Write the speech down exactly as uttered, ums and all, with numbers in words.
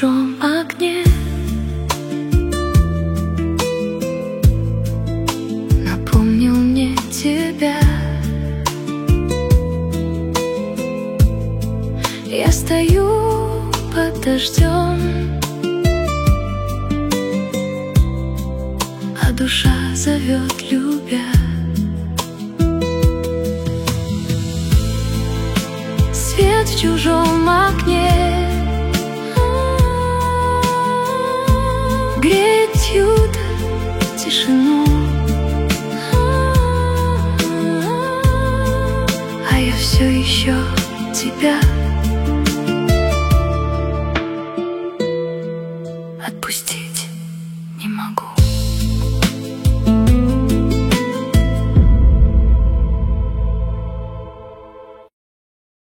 чужом окне. Напомнил мне тебя. Я стою под дождем, а душа зовет, любя. Свет в чужом окне греет чью-то тишину, а я все еще тебя отпустить не могу.